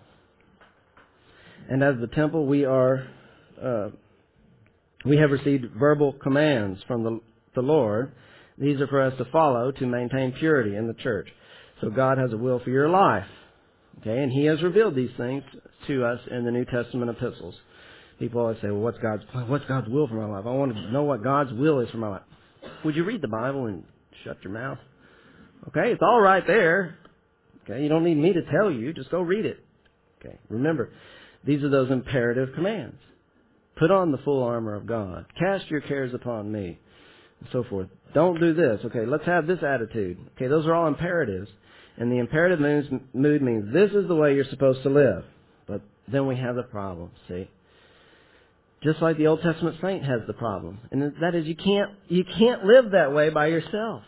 And as the temple, we have received verbal commands from the Lord. These are for us to follow to maintain purity in the church. So God has a will for your life. Okay, and He has revealed these things to us in the New Testament epistles. People always say, well, what's God's will for my life? I want to know what God's will is for my life. Would you read the Bible and shut your mouth? Okay, it's all right there. Okay, you don't need me to tell you. Just go read it. Okay, remember, these are those imperative commands. Put on the full armor of God. Cast your cares upon me. And so forth. Don't do this. Okay, let's have this attitude. Okay, those are all imperatives. And the imperative mood means this is the way you're supposed to live. But then we have the problem, see? Just like the Old Testament saint has the problem. And that is you can't live that way by yourself.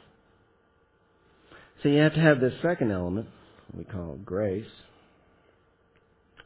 So you have to have this second element, we call grace.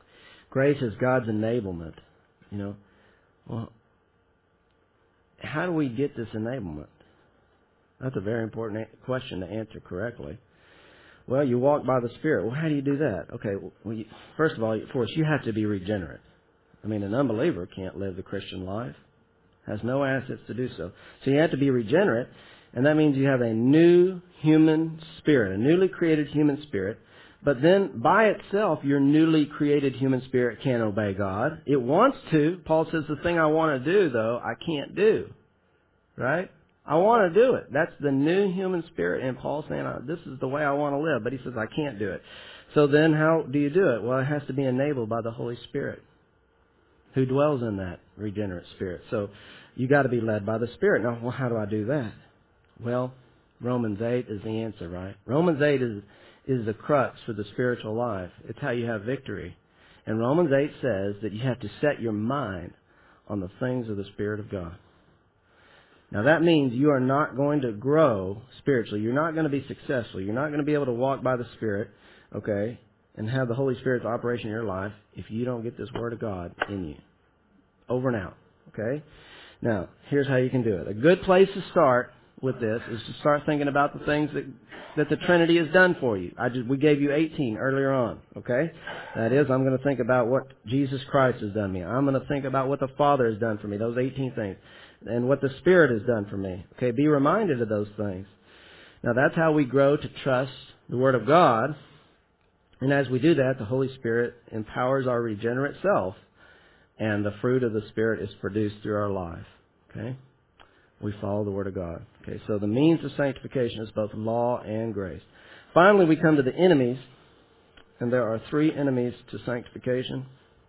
Grace is God's enablement. You know, well, how do we get this enablement? That's a very important question to answer correctly. Well, you walk by the Spirit. Well, how do you do that? Okay, well, first of all, of course, you have to be regenerate. I mean, an unbeliever can't live the Christian life. Has no assets to do so. So you have to be regenerate, and that means you have a new human spirit, a newly created human spirit. But then, by itself, your newly created human spirit can't obey God. It wants to. Paul says, the thing I want to do, though, I can't do. Right? I want to do it. That's the new human spirit. And Paul's saying, this is the way I want to live. But he says, I can't do it. So then how do you do it? Well, it has to be enabled by the Holy Spirit, who dwells in that regenerate spirit. So you got to be led by the Spirit. Now, well, how do I do that? Well, Romans 8 is the answer, right? Romans 8 is the crux for the spiritual life. It's how you have victory. And Romans 8 says that you have to set your mind on the things of the Spirit of God. Now that means you are not going to grow spiritually. You're not going to be successful. You're not going to be able to walk by the Spirit, okay, and have the Holy Spirit's operation in your life if you don't get this Word of God in you. Over and out, okay? Now, here's how you can do it. A good place to start with this is to start thinking about the things that the Trinity has done for you. We gave you 18 earlier on, okay? That is, I'm going to think about what Jesus Christ has done me. I'm going to think about what the Father has done for me, those 18 things, and what the Spirit has done for me. Okay, be reminded of those things. Now, that's how we grow to trust the Word of God. And as we do that, the Holy Spirit empowers our regenerate self, and the fruit of the Spirit is produced through our life. Okay? We follow the Word of God. Okay, so the means of sanctification is both law and grace. Finally, we come to the enemies, and there are 3 enemies to sanctification.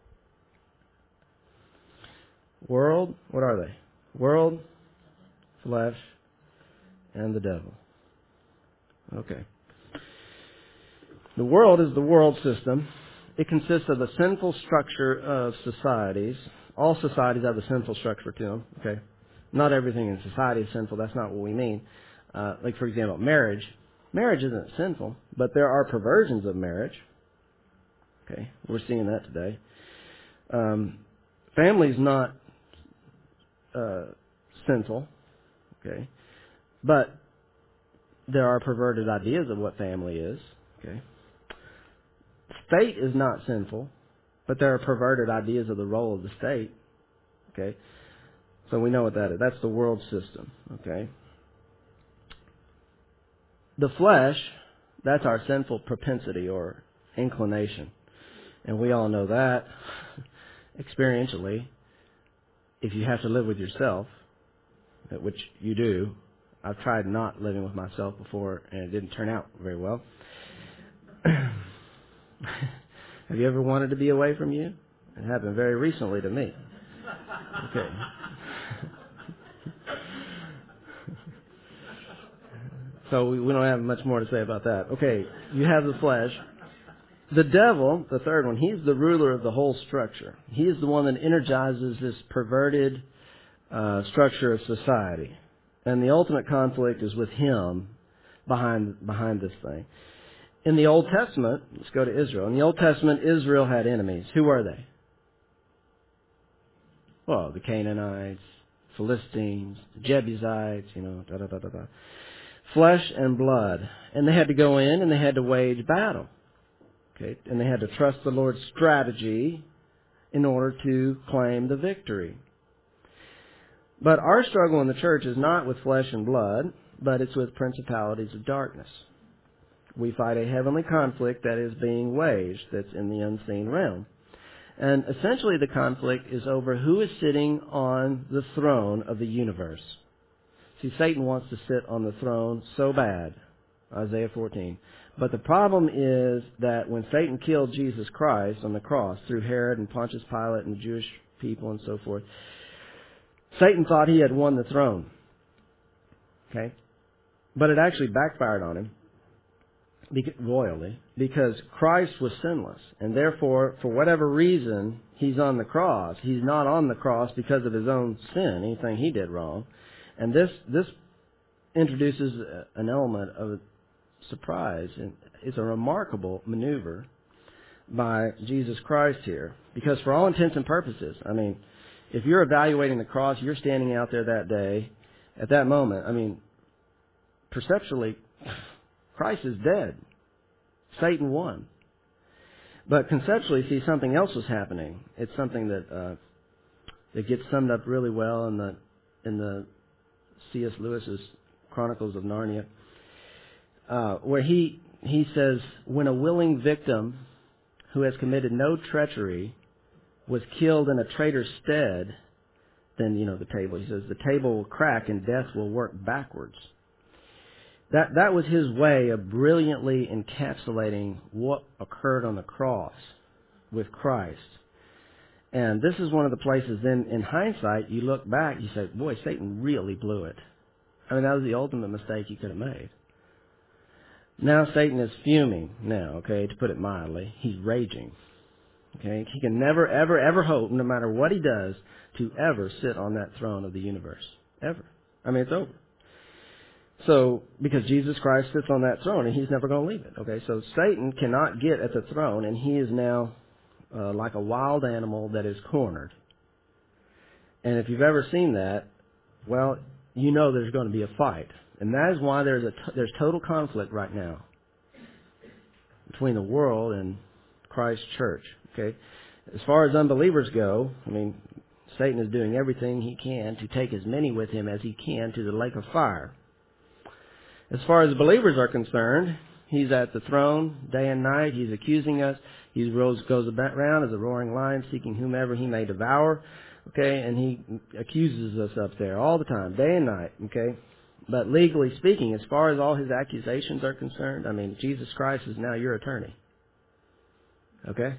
World, what are they? World, flesh, and the devil. Okay. The world is the world system. It consists of a sinful structure of societies. All societies have a sinful structure to them. Okay. Not everything in society is sinful. That's not what we mean. Like, for example, marriage. Marriage isn't sinful, but there are perversions of marriage. Okay. We're seeing that today. Family's not sinful. Okay. But there are perverted ideas of what family is. Okay. State is not sinful, but there are perverted ideas of the role of the state. Okay. So we know what that is. That's the world system. Okay. The flesh, that's our sinful propensity or inclination. And we all know that experientially. If you have to live with yourself, which you do. I've tried not living with myself before, and it didn't turn out very well. Have you ever wanted to be away from you? It happened very recently to me. Okay. So we don't have much more to say about that. Okay, you have the flesh. The devil, the third one, he's the ruler of the whole structure. He is the one that energizes this perverted structure of society. And the ultimate conflict is with him behind this thing. In the Old Testament, let's go to Israel. In the Old Testament, Israel had enemies. Who were they? Well, the Canaanites, Philistines, the Jebusites, Flesh and blood. And they had to go in and they had to wage battle. Okay? And they had to trust the Lord's strategy in order to claim the victory. But our struggle in the church is not with flesh and blood, but it's with principalities of darkness. We fight a heavenly conflict that is being waged, that's in the unseen realm. And essentially the conflict is over who is sitting on the throne of the universe. See, Satan wants to sit on the throne so bad, Isaiah 14. But the problem is that when Satan killed Jesus Christ on the cross through Herod and Pontius Pilate and the Jewish people and so forth, Satan thought he had won the throne. Okay? But it actually backfired on him royally because Christ was sinless. And therefore, for whatever reason, he's on the cross. He's not on the cross because of his own sin, anything he did wrong. And this introduces an element of surprise. And it's a remarkable maneuver by Jesus Christ here. Because for all intents and purposes, I mean, if you're evaluating the cross, you're standing out there that day, at that moment, I mean, perceptually, Christ is dead. Satan won. But conceptually, see, something else was happening. It's something that gets summed up really well in the C.S. Lewis's Chronicles of Narnia, where he says, when a willing victim who has committed no treachery was killed in a traitor's stead, then, the table, he says, the table will crack and death will work backwards. That was his way of brilliantly encapsulating what occurred on the cross with Christ. And this is one of the places then, in hindsight, you look back, you say, boy, Satan really blew it. I mean, that was the ultimate mistake he could have made. Now Satan is fuming now, okay, to put it mildly. He's raging. Okay, he can never, ever, ever hope, no matter what he does, to ever sit on that throne of the universe. Ever. I mean, it's over. So, because Jesus Christ sits on that throne and he's never going to leave it. Okay, so Satan cannot get at the throne, and he is now like a wild animal that is cornered. And if you've ever seen that, well, you know there's going to be a fight. And that is why there's total conflict right now between the world and Christ's church. Okay, as far as unbelievers go, I mean, Satan is doing everything he can to take as many with him as he can to the lake of fire. As far as believers are concerned, he's at the throne day and night. He's accusing us. He goes around as a roaring lion, seeking whomever he may devour. Okay, and he accuses us up there all the time, day and night. Okay, but legally speaking, as far as all his accusations are concerned, I mean, Jesus Christ is now your attorney. Okay,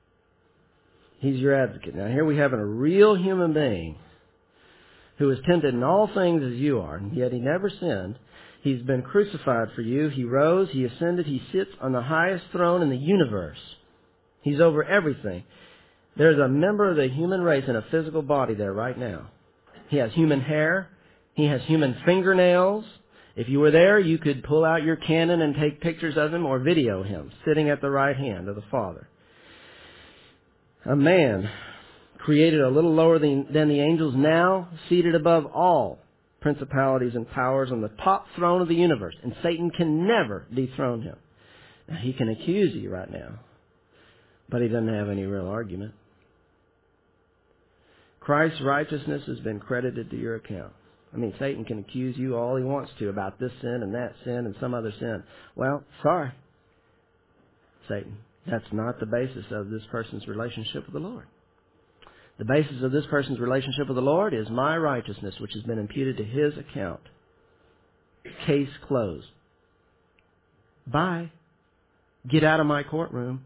he's your advocate. Now here we have a real human being who is tempted in all things as you are, and yet he never sinned. He's been crucified for you. He rose. He ascended. He sits on the highest throne in the universe. He's over everything. There's a member of the human race in a physical body there right now. He has human hair. He has human fingernails. If you were there, you could pull out your Canon and take pictures of him or video him sitting at the right hand of the Father. A man created a little lower than the angels, now seated above all principalities and powers on the top throne of the universe, and Satan can never dethrone him. Now, he can accuse you right now, but he doesn't have any real argument. Christ's righteousness has been credited to your account. I mean, Satan can accuse you all he wants to about this sin and that sin and some other sin. Well, sorry, Satan. That's not the basis of this person's relationship with the Lord. The basis of this person's relationship with the Lord is my righteousness, which has been imputed to his account. Case closed. Bye. Get out of my courtroom.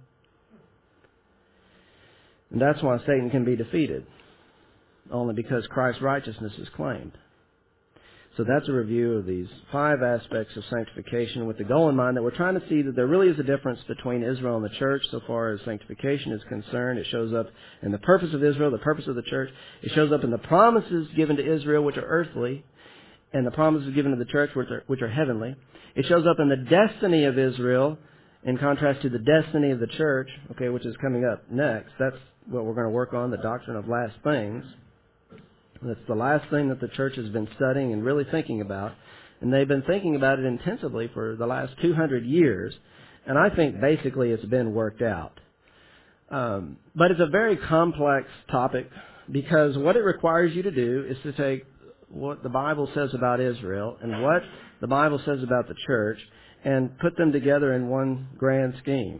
And that's why Satan can be defeated, only because Christ's righteousness is claimed. So that's a review of these 5 aspects of sanctification with the goal in mind that we're trying to see that there really is a difference between Israel and the church so far as sanctification is concerned. It shows up in the purpose of Israel, the purpose of the church. It shows up in the promises given to Israel, which are earthly, and the promises given to the church, which are heavenly. It shows up in the destiny of Israel in contrast to the destiny of the church, okay, which is coming up next. That's what we're going to work on, the doctrine of last things. That's the last thing that the church has been studying and really thinking about. And they've been thinking about it intensively for the last 200 years. And I think basically it's been worked out. But it's a very complex topic because what it requires you to do is to take what the Bible says about Israel and what the Bible says about the church and put them together in one grand scheme.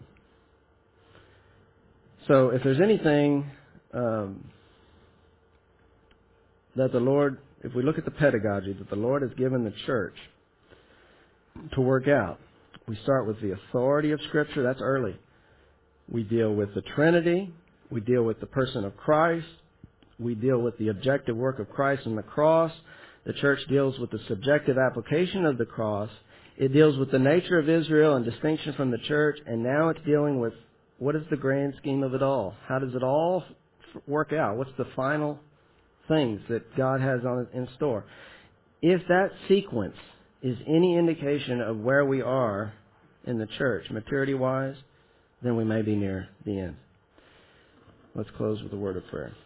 So if there's anything that the Lord, if we look at the pedagogy that the Lord has given the church to work out, we start with the authority of Scripture. That's early. We deal with the Trinity. We deal with the person of Christ. We deal with the objective work of Christ on the cross. The church deals with the subjective application of the cross. It deals with the nature of Israel and distinction from the church. And now it's dealing with what is the grand scheme of it all? How does it all work out? What's the final things that God has in store? If that sequence is any indication of where we are in the church, maturity-wise, then we may be near the end. Let's close with a word of prayer.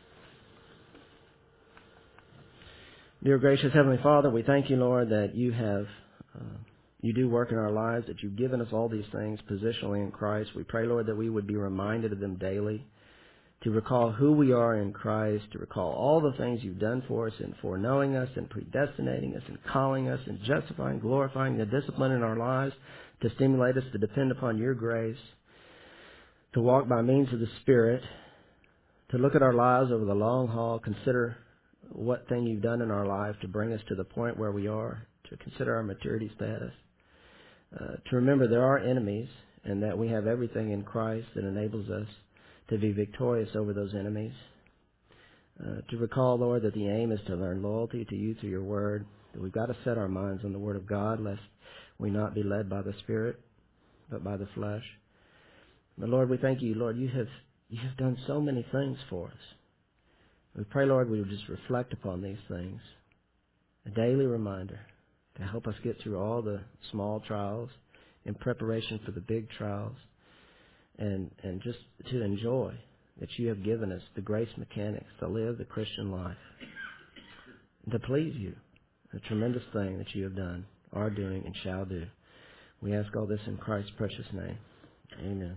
Dear gracious Heavenly Father, we thank you, Lord, that you do work in our lives, that you've given us all these things positionally in Christ. We pray, Lord, that we would be reminded of them daily, to recall who we are in Christ, to recall all the things you've done for us in foreknowing us and predestinating us and calling us and justifying, glorifying the discipline in our lives to stimulate us to depend upon your grace, to walk by means of the Spirit, to look at our lives over the long haul, consider what thing you've done in our life to bring us to the point where we are, to consider our maturity status, to remember there are enemies and that we have everything in Christ that enables us to be victorious over those enemies. To recall, Lord, that the aim is to learn loyalty to you through your word, that we've got to set our minds on the word of God lest we not be led by the Spirit but by the flesh. But Lord, we thank you, Lord, you have done so many things for us. We pray, Lord, we would just reflect upon these things, a daily reminder to help us get through all the small trials in preparation for the big trials, and just to enjoy that you have given us the grace mechanics to live the Christian life, and to please you, a tremendous thing that you have done, are doing, and shall do. We ask all this in Christ's precious name. Amen.